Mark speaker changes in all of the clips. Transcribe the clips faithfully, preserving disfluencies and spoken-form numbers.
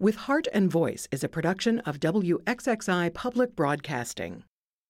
Speaker 1: With Heart and Voice is a production of W X X I Public Broadcasting.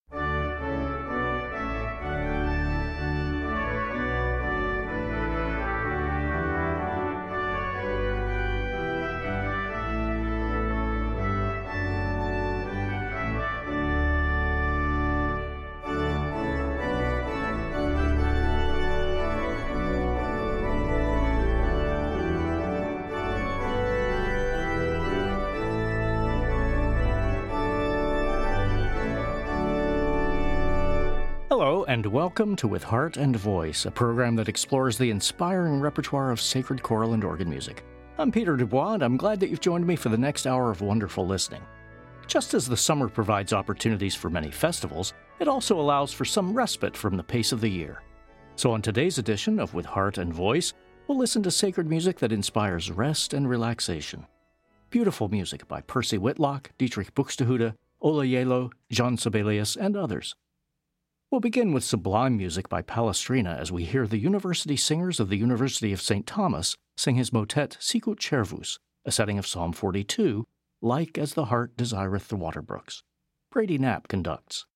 Speaker 2: Hello, and welcome to With Heart and Voice, a program that explores the inspiring repertoire of sacred choral and organ music. I'm Peter Dubois, and I'm glad that you've joined me for the next hour of wonderful listening. Just as the summer provides opportunities for many festivals, it also allows for some respite from the pace of the year. So on today's edition of With Heart and Voice, we'll listen to sacred music that inspires rest and relaxation. Beautiful music by Percy Whitlock, Dietrich Buxtehude, Ola Gjeilo, John Sibelius, and others. We'll begin with sublime music by Palestrina as we hear the University Singers of the University of Saint Thomas sing his motet Sicut Cervus, a setting of Psalm forty-two, Like as the heart desireth the water brooks. Brady Knapp conducts.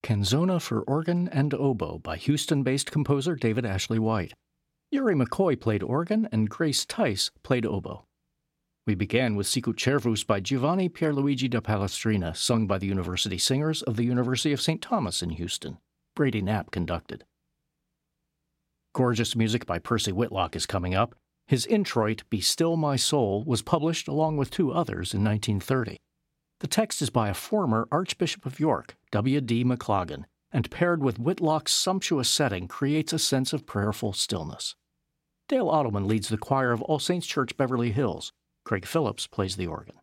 Speaker 2: Canzona for Organ and Oboe by Houston-based composer David Ashley White. Yuri McCoy played organ and Grace Tice played oboe. We began with Sicut Cervus by Giovanni Pierluigi da Palestrina, sung by the University Singers of the University of Saint Thomas in Houston. Brady Knapp conducted. Gorgeous music by Percy Whitlock is coming up. His introit, Be Still My Soul, was published along with two others in nineteen thirty. The text is by a former Archbishop of York, W D McLagan, and paired with Whitlock's sumptuous setting creates a sense of prayerful stillness. Dale Ottoman leads the choir of All Saints Church Beverly Hills. Craig Phillips plays the organ.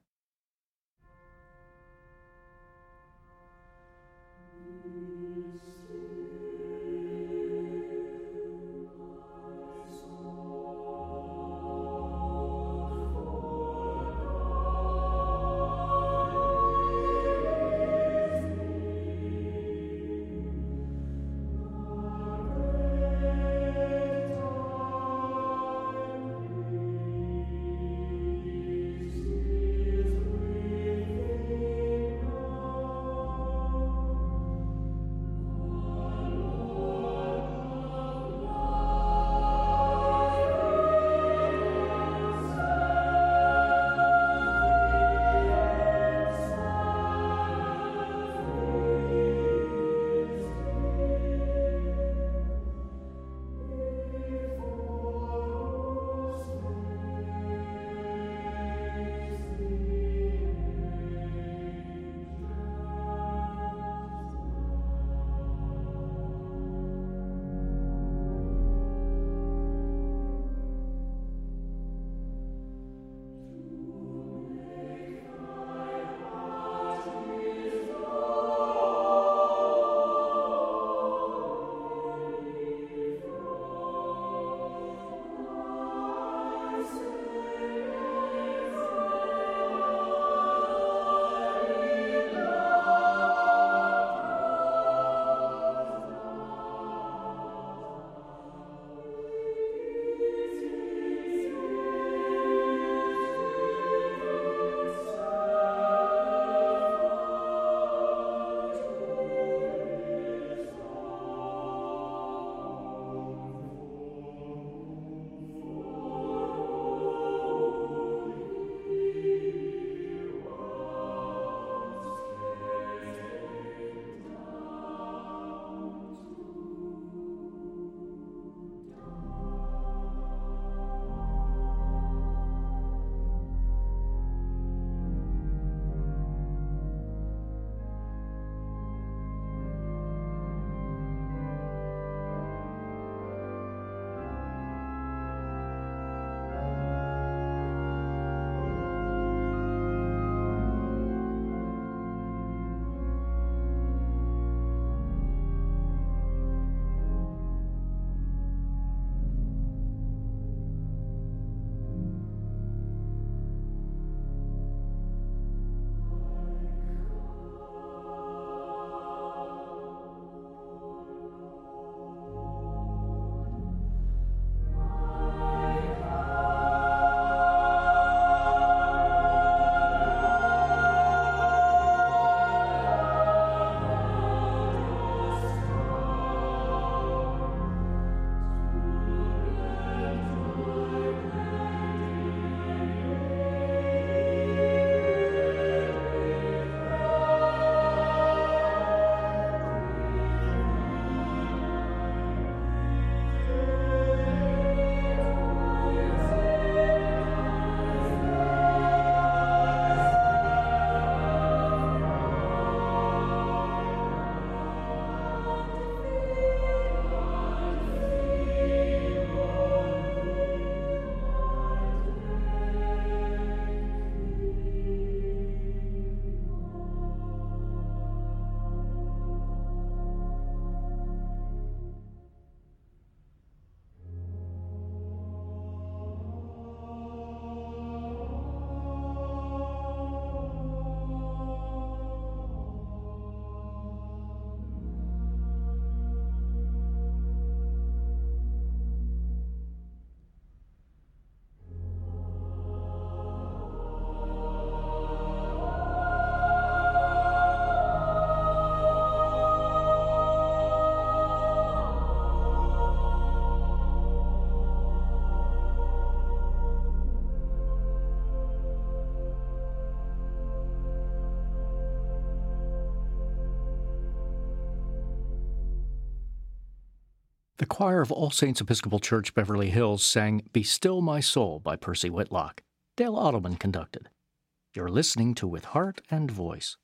Speaker 2: the choir of All Saints Episcopal Church, Beverly Hills, sang Be Still My Soul by Percy Whitlock. Dale Ottoman conducted. You're listening to With Heart and Voice.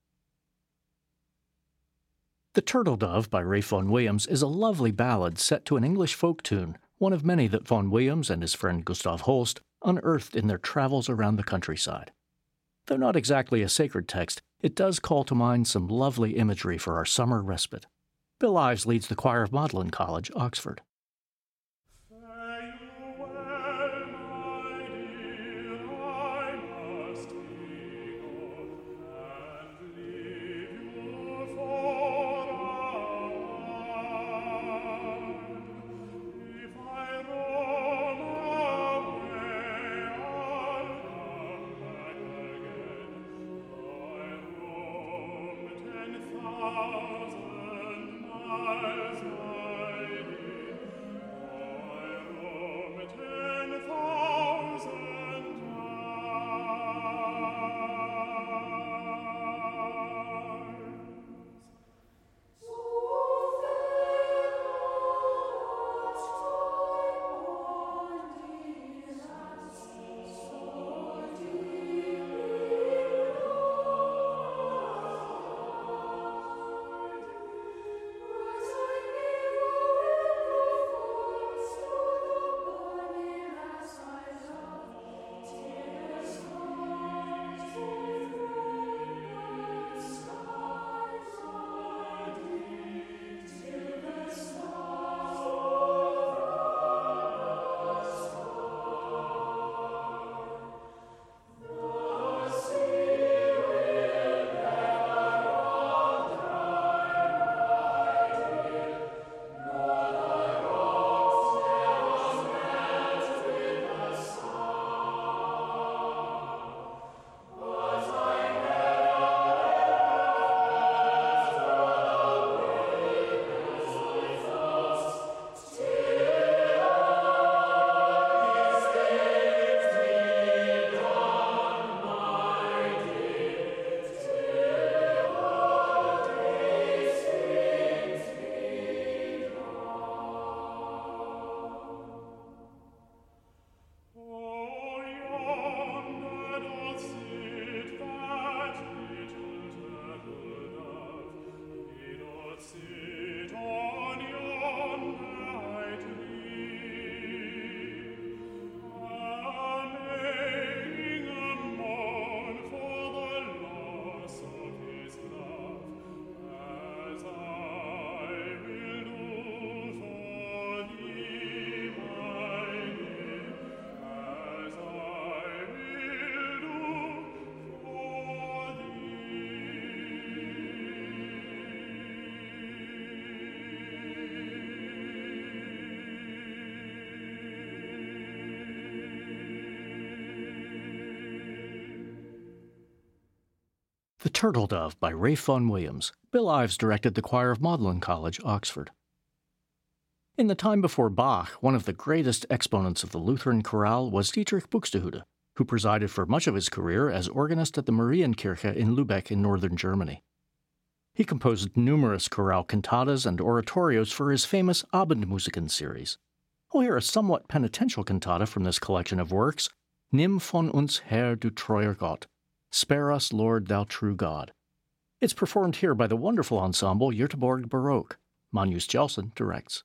Speaker 2: The Turtle Dove by Ralph Vaughan Williams is a lovely ballad set to an English folk tune, one of many that Vaughan Williams and his friend Gustav Holst unearthed in their travels around the countryside. Though not exactly a sacred text, it does call to mind some lovely imagery for our summer respite. Bill Ives leads the choir of Magdalen College, Oxford. The Turtle Dove by Ralph Vaughan Williams. Bill Ives directed the choir of Magdalen College, Oxford. In the time before Bach, one of the greatest exponents of the Lutheran chorale was Dietrich Buxtehude, who presided for much of his career as organist at the Marienkirche in Lübeck in northern Germany. He composed numerous chorale cantatas and oratorios for his famous Abendmusiken series. We'll hear a somewhat penitential cantata from this collection of works, Nimm von uns Herr, du treuer Gott, Spare Us, Lord, Thou True God. It's performed here by the wonderful ensemble Göteborg Baroque. Magnus Jelson directs.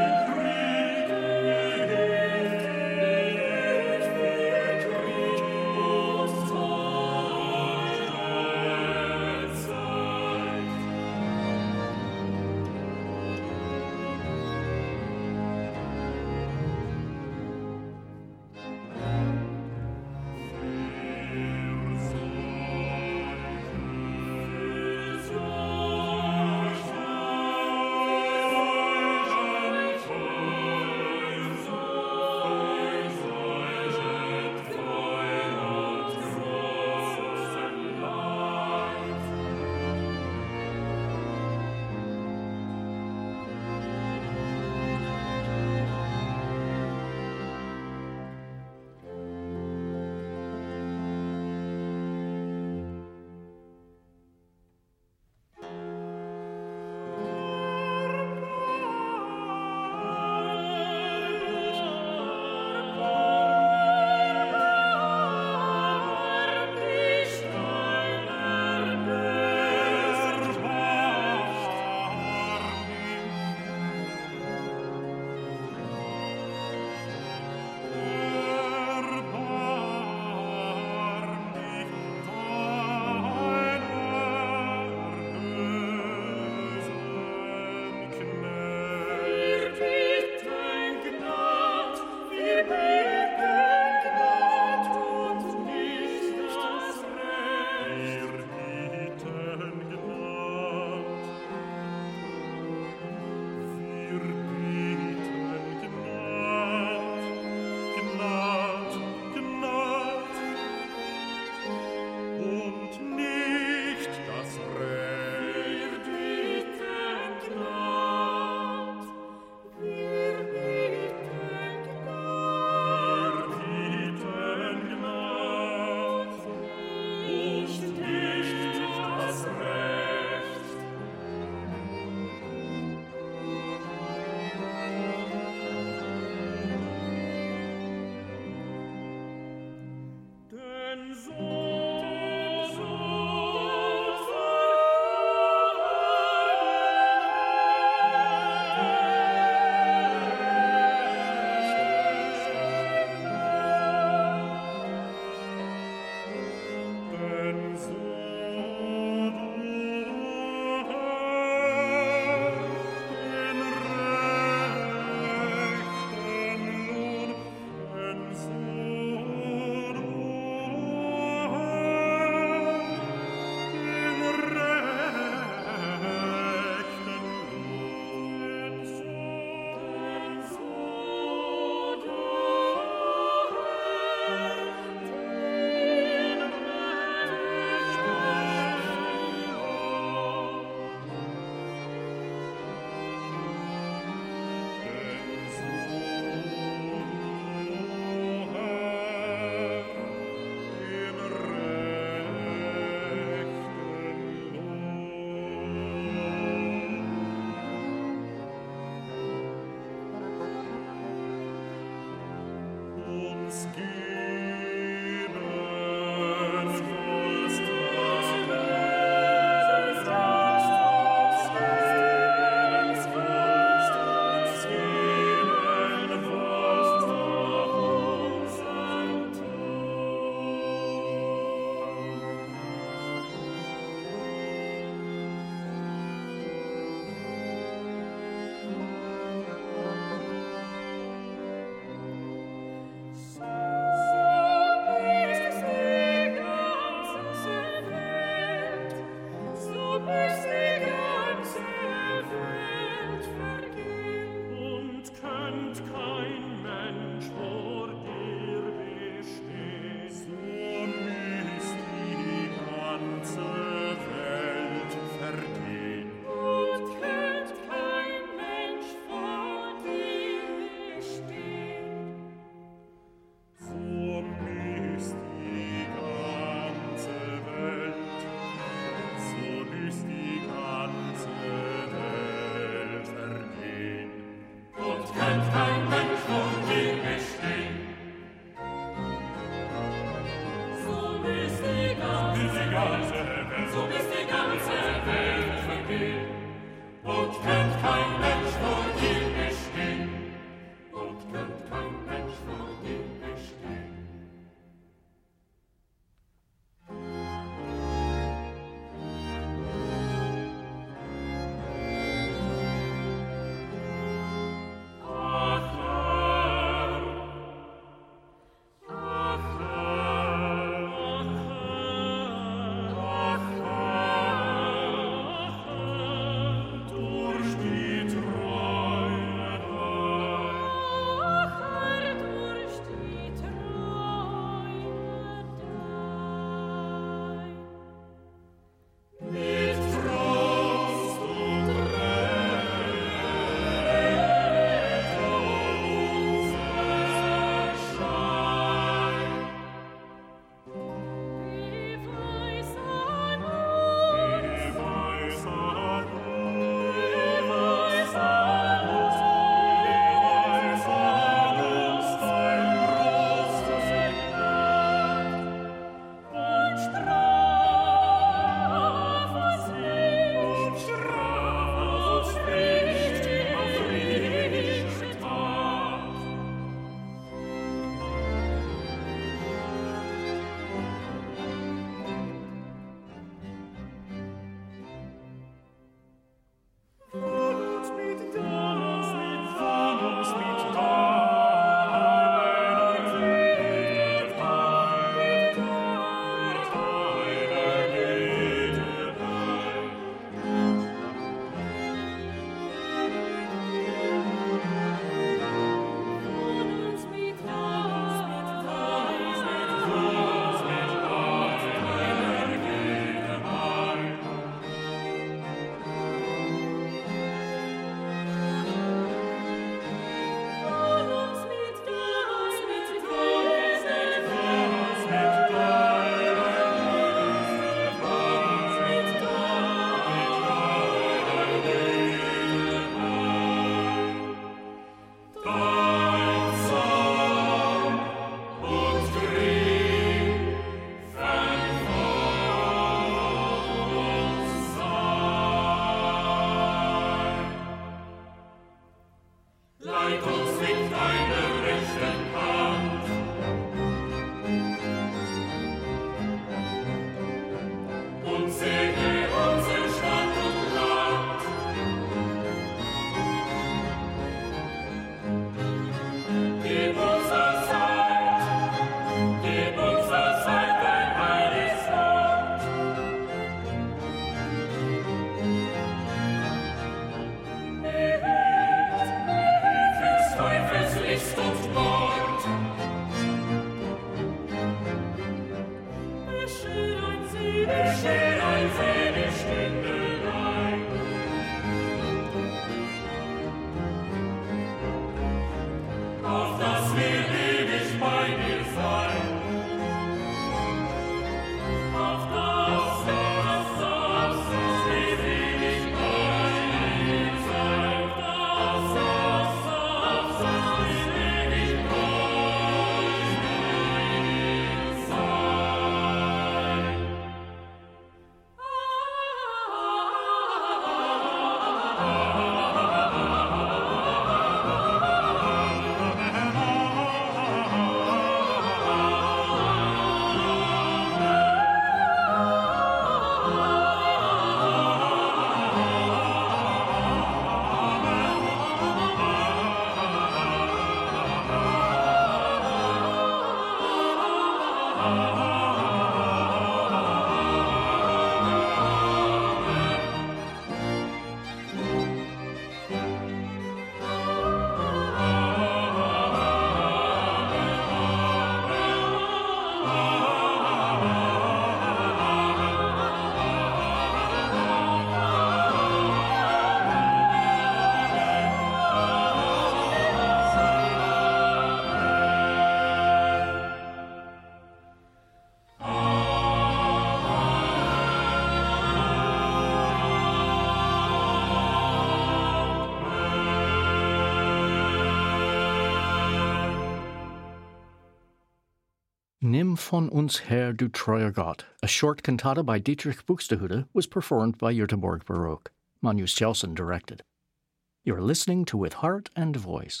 Speaker 2: Nimm von uns her, du treuer Gott, a short cantata by Dietrich Buxtehude, was performed by Göteborg Baroque. Magnus Kjellson directed. You're listening to With Heart and Voice.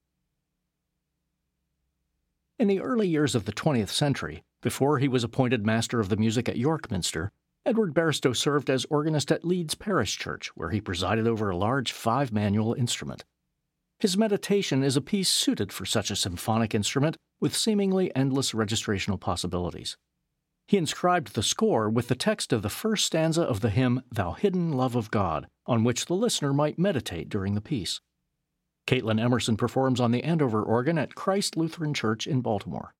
Speaker 2: In the early years of the twentieth century, before he was appointed Master of the Music at York Minster, Edward Bairstow served as organist at Leeds Parish Church, where he presided over a large five-manual instrument. His Meditation is a piece suited for such a symphonic instrument with seemingly endless registrational possibilities. He inscribed the score with the text of the first stanza of the hymn Thou Hidden Love of God, on which the listener might meditate during the piece. Caitlin Emerson performs on the Andover organ at Christ Lutheran Church in Baltimore.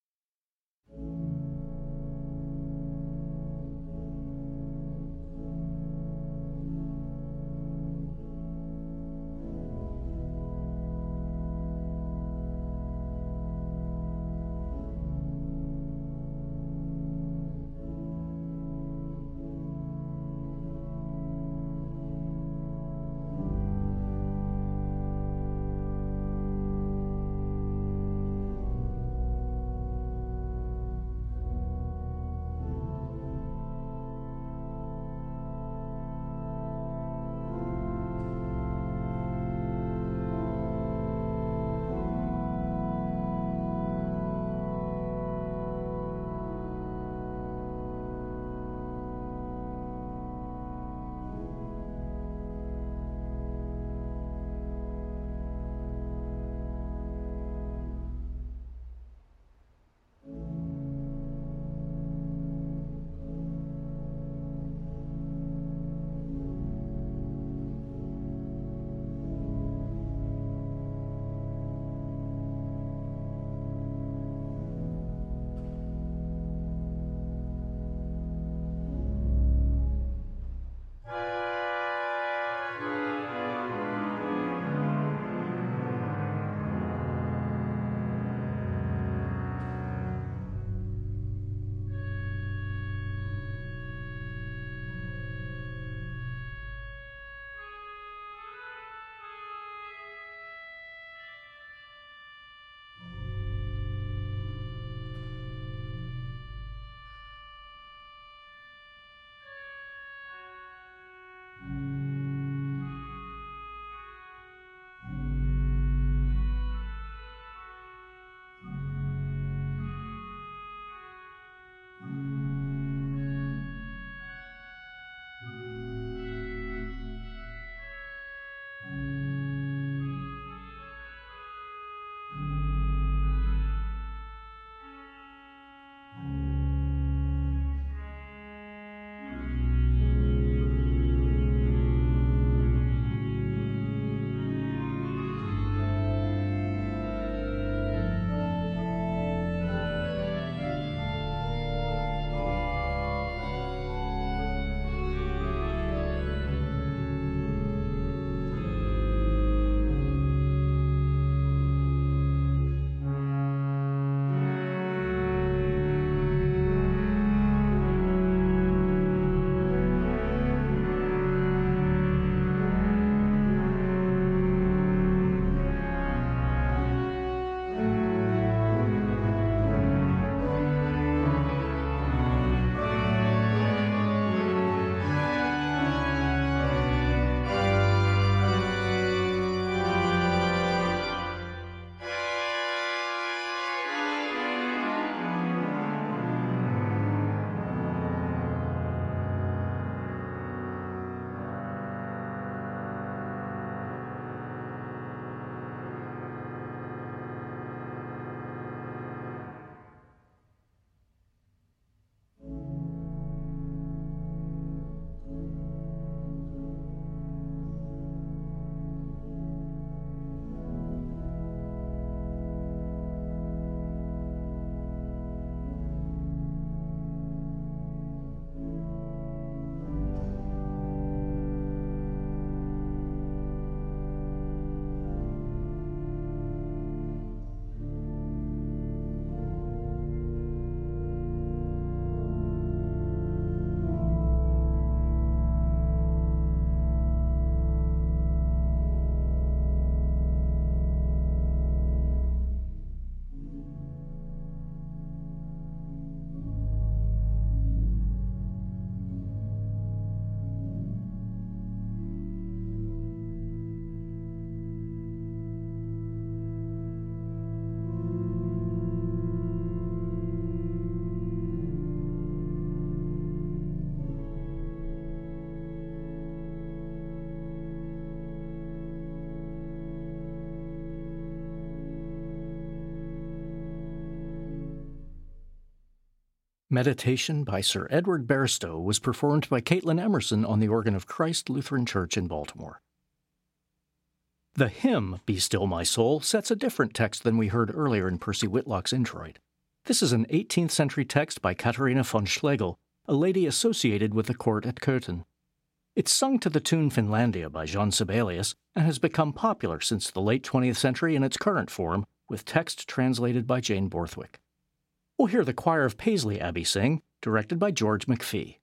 Speaker 2: Meditation by Sir Edward Bairstow was performed by Caitlin Emerson on the organ of Christ Lutheran Church in Baltimore. The hymn, Be Still My Soul, sets a different text than we heard earlier in Percy Whitlock's introit. This is an eighteenth century text by Katharina von Schlegel, a lady associated with the court at Köthen. It's sung to the tune Finlandia by Jean Sibelius and has become popular since the late twentieth century in its current form, with text translated by Jane Borthwick. We'll hear the choir of Paisley Abbey sing, directed by George McPhee.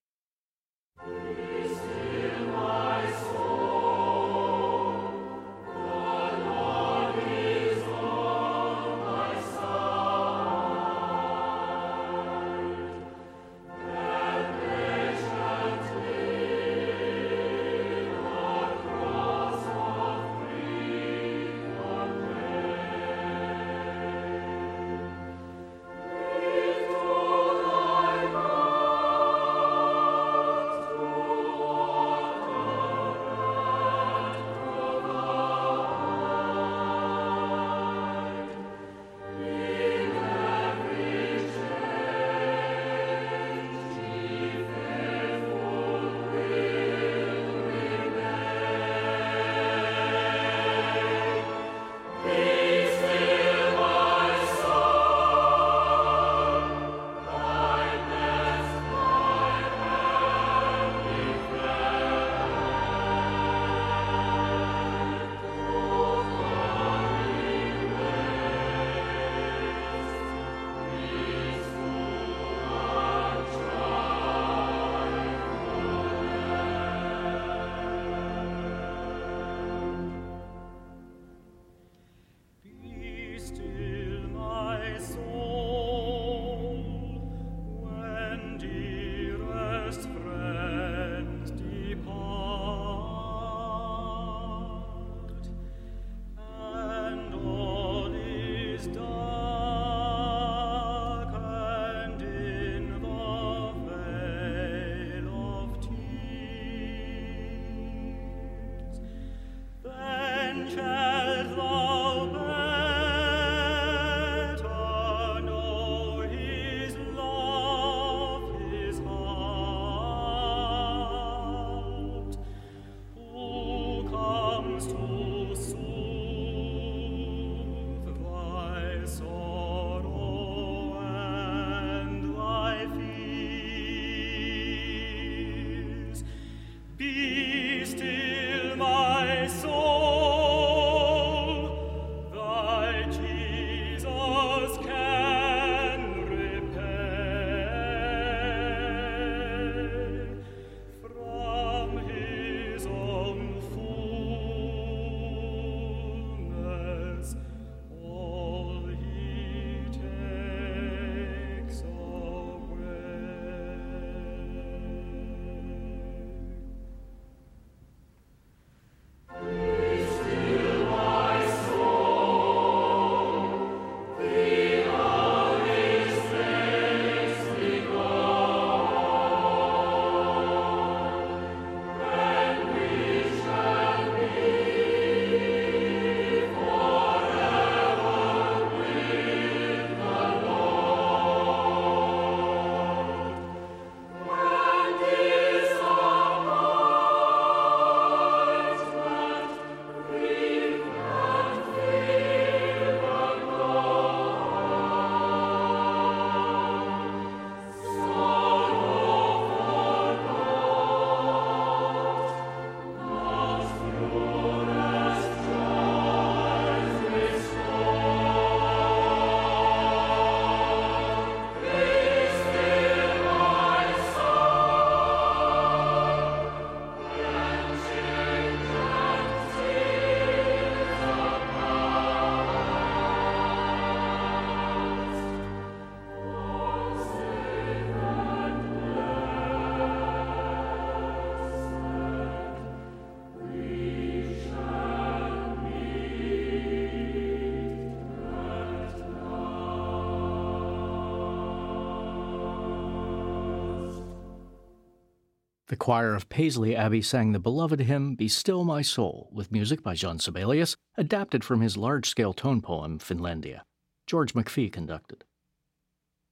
Speaker 2: The choir of Paisley Abbey sang the beloved hymn, Be Still My Soul, with music by Jean Sibelius, adapted from his large-scale tone poem, Finlandia. George McPhee conducted.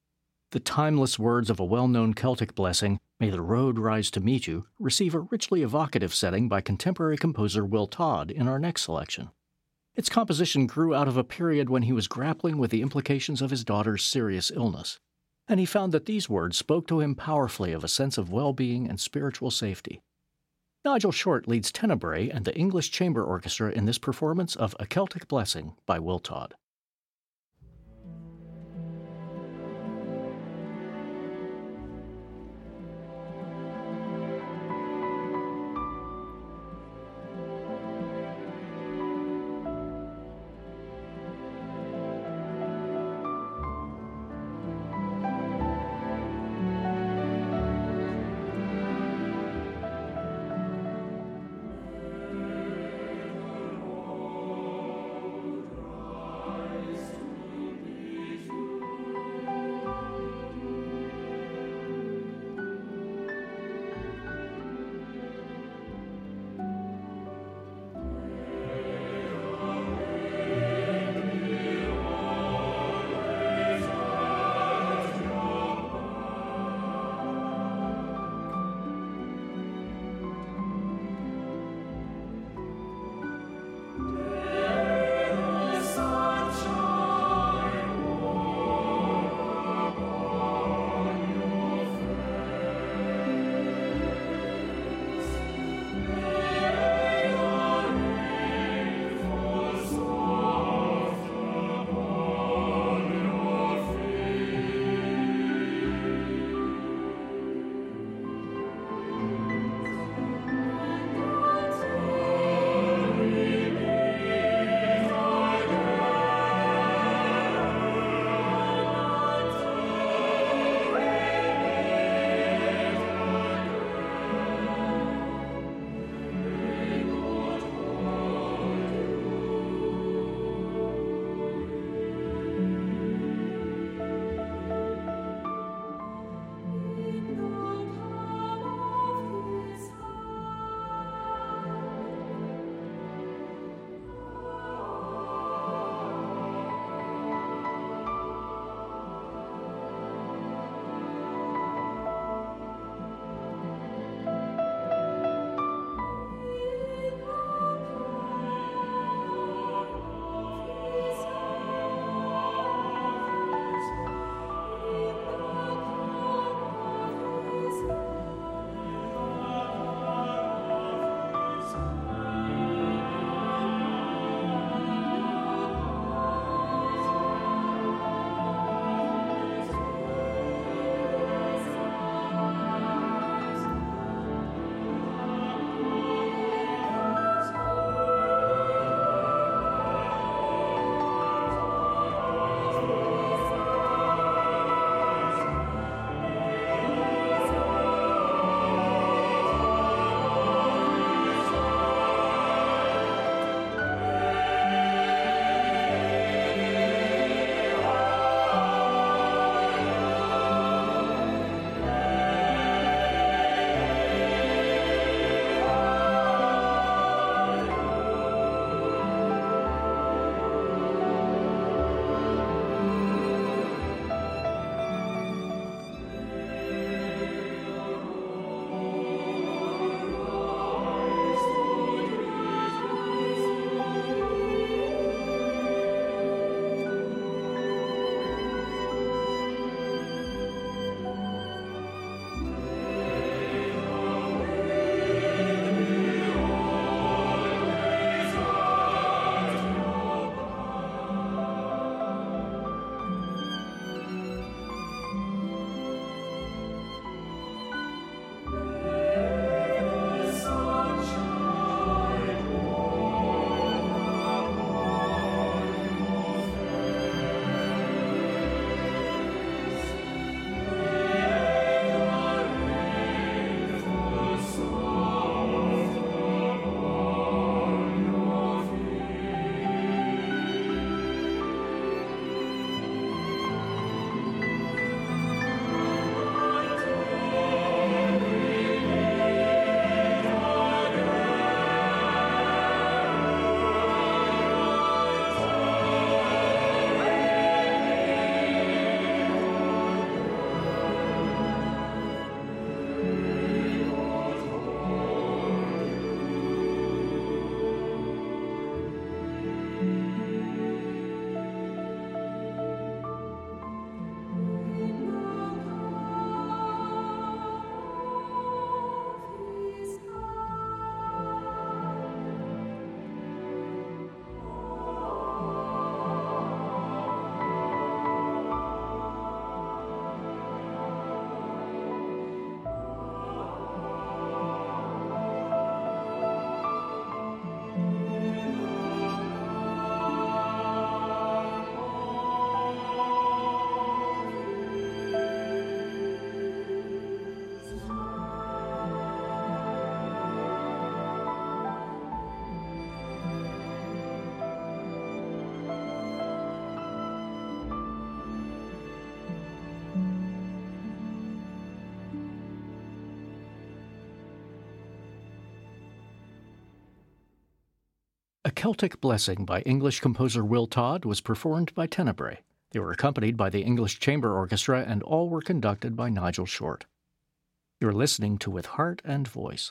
Speaker 2: The timeless words of a well-known Celtic blessing, "May the road rise to meet you," receive a richly evocative setting by contemporary composer Will Todd in our next selection. Its composition grew out of a period when he was grappling with the implications of his daughter's serious illness, and he found that these words spoke to him powerfully of a sense of well-being and spiritual safety. Nigel Short leads Tenebrae and the English Chamber Orchestra in this performance of A Celtic Blessing by Will Todd. Celtic Blessing by English composer Will Todd was performed by Tenebrae. They were accompanied by the English Chamber Orchestra, and all were conducted by Nigel Short. You're listening to With Heart and Voice.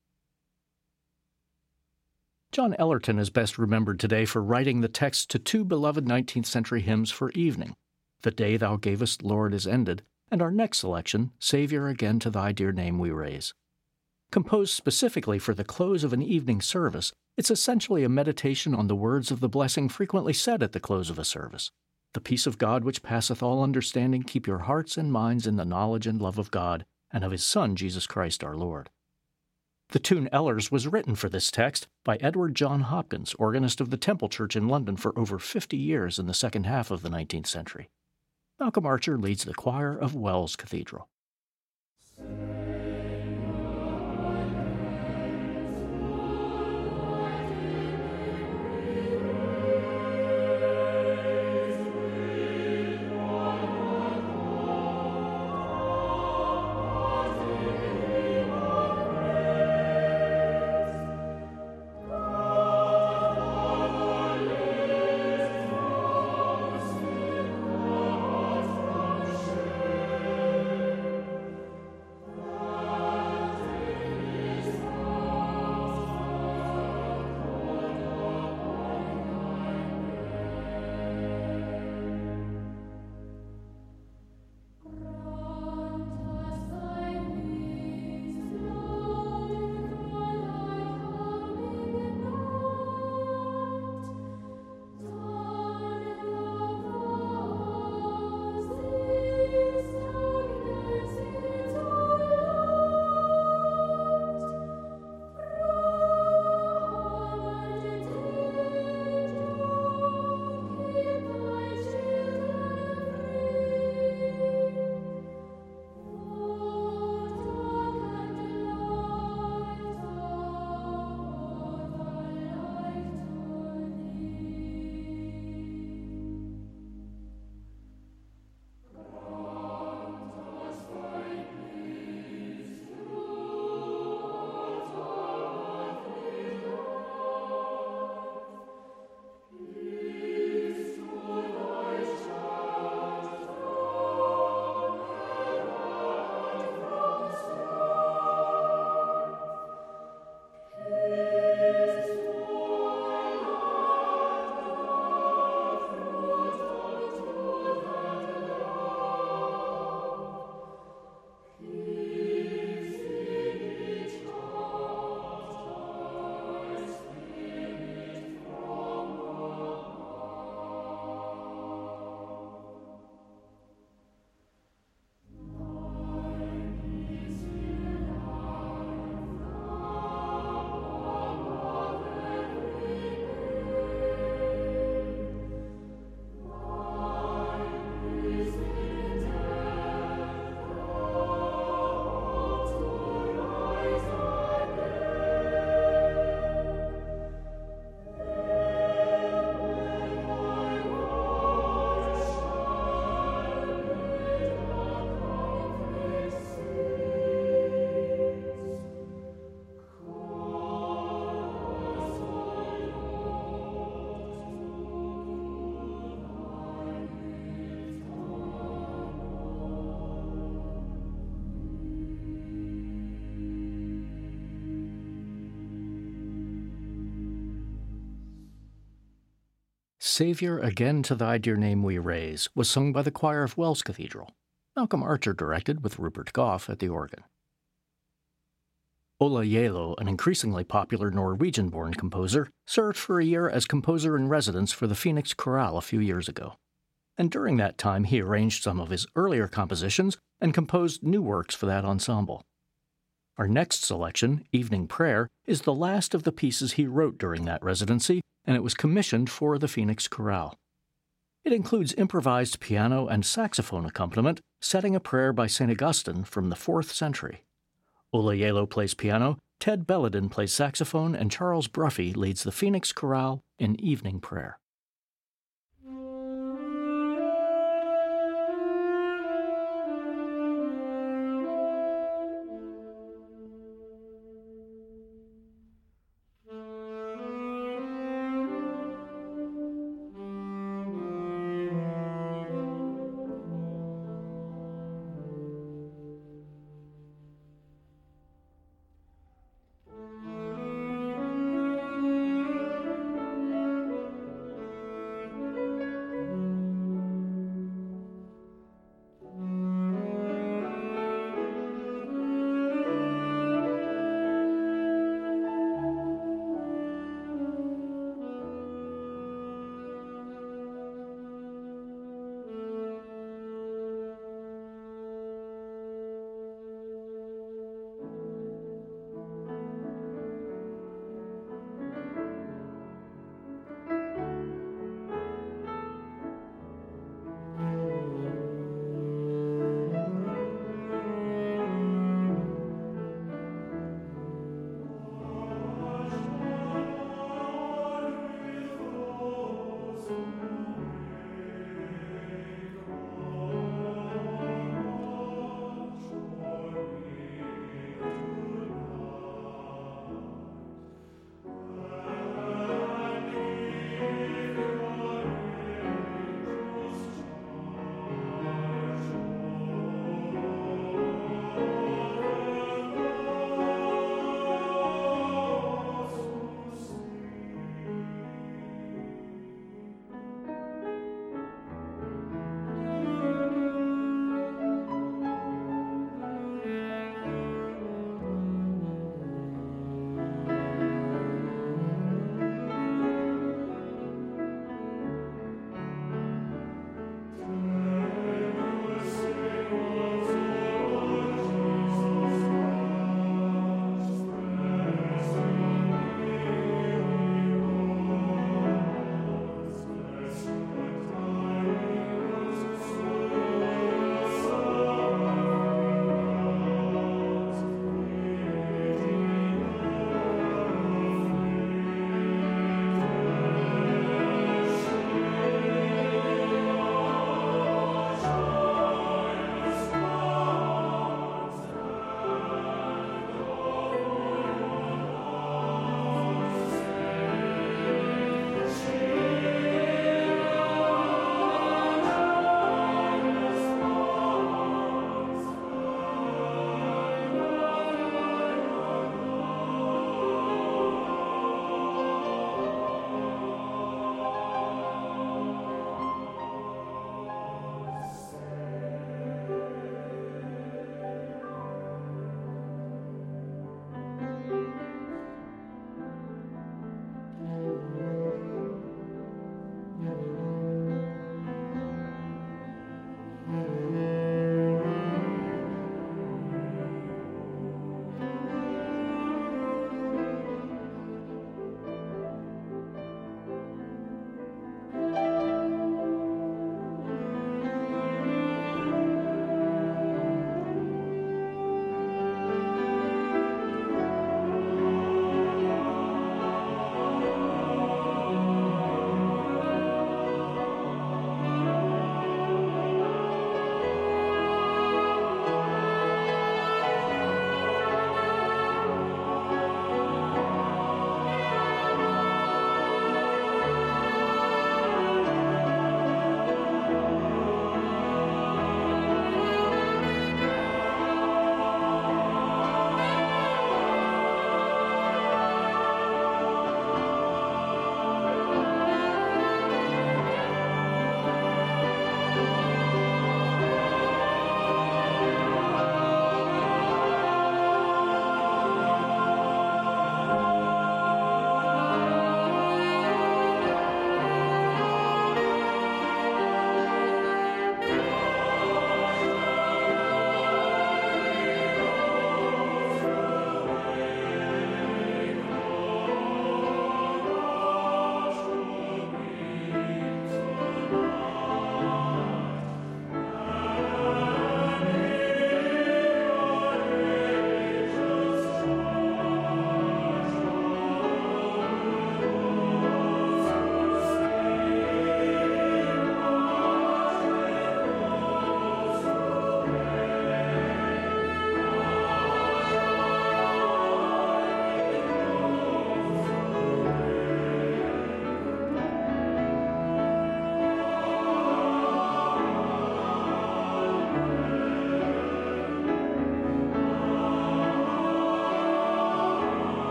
Speaker 2: John Ellerton is best remembered today for writing the text to two beloved nineteenth century hymns for evening, The Day Thou Gavest, Lord, is Ended, and our next selection, Savior, Again to Thy Dear Name We Raise. Composed specifically for the close of an evening service, it's essentially a meditation on the words of the blessing frequently said at the close of a service. The peace of God which passeth all understanding, keep your hearts and minds in the knowledge and love of God, and of His Son, Jesus Christ our Lord. The tune Ellers was written for this text by Edward John Hopkins, organist of the Temple Church in London for over fifty years in the second half of the nineteenth century. Malcolm Archer leads the choir of Wells Cathedral. Savior, Again to Thy Dear Name We Raise was sung by the choir of Wells Cathedral. Malcolm Archer directed with Rupert Goff at the organ. Ola Gjeilo, an increasingly popular Norwegian-born composer, served for a year as composer-in-residence for the Phoenix Chorale a few years ago. And during that time he arranged some of his earlier compositions and composed new works for that ensemble. Our next selection, Evening Prayer, is the last of the pieces he wrote during that residency, and it was commissioned for the Phoenix Chorale. It includes improvised piano and saxophone accompaniment, setting a prayer by Saint Augustine from the fourth century. Ola Gjeilo plays piano, Ted Belladin plays saxophone, and Charles Bruffy leads the Phoenix Chorale in Evening Prayer.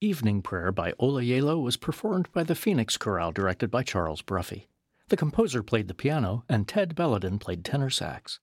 Speaker 2: Evening Prayer by Ola Yelo was performed by the Phoenix Chorale directed by Charles Bruffy. The composer played the piano, and Ted Belladin played tenor sax.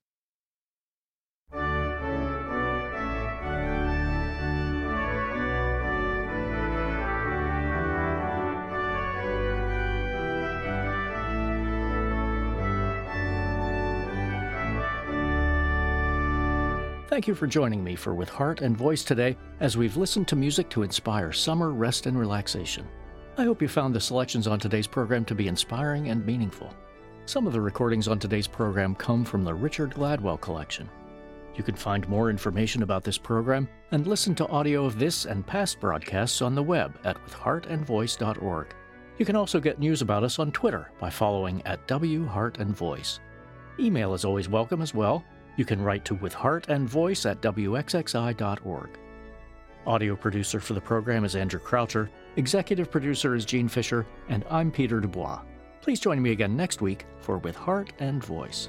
Speaker 2: Thank you for joining me for With Heart and Voice today as we've listened to music to inspire summer rest and relaxation. I hope you found the selections on today's program to be inspiring and meaningful. Some of the recordings on today's program come from the Richard Gladwell Collection. You can find more information about this program and listen to audio of this and past broadcasts on the web at with heart and voice dot org. You can also get news about us on Twitter by following at W Heart and Voice. Email is always welcome as well. You can write to With Heart and Voice at W X X I dot org. Audio producer for the program is Andrew Croucher, executive producer is Gene Fisher, and I'm Peter Dubois. Please join me again next week for With Heart and Voice.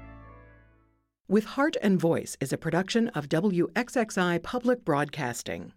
Speaker 1: With Heart and Voice is a production of W X X I Public Broadcasting.